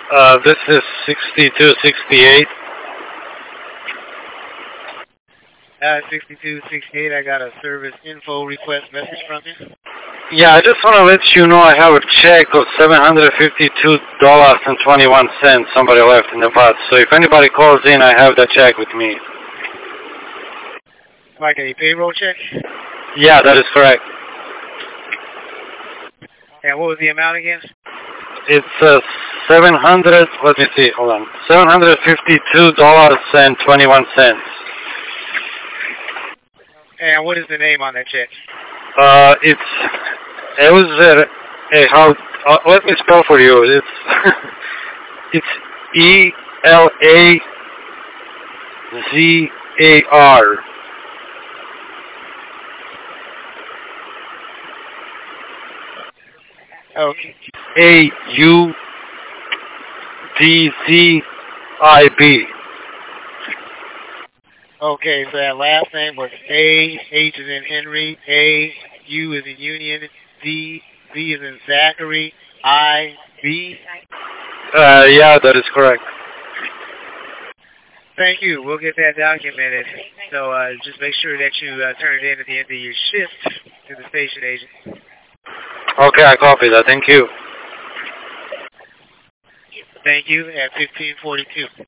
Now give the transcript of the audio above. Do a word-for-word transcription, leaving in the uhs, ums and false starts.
Uh, this is sixty-two sixty-eight. Uh, sixty-two sixty-eight, I got a service info request message from you. Yeah, I just want to let you know I have a check of seven hundred fifty-two dollars and twenty-one cents somebody left in the box. So if anybody calls in, I have that check with me. Like a payroll check? Yeah, that is correct. And what was the amount again? It's uh, seven hundred, let me see, hold on, seven hundred fifty-two dollars and twenty-one cents. And what is the name on that check? Uh, it's, it was, uh, hey, how, uh, let me spell for you. It's, it's E L A Z A R. Okay. A U D Z I B. Okay, so that last name was A, H is in Henry, A, U is in Union, D, Z is in Zachary, I, B. Uh, yeah, that is correct. Thank you. We'll get that documented. So uh, just make sure that you uh, turn it in at the end of your shift to the station agent. Okay, I copy that. Thank you. Thank you at fifteen forty-two.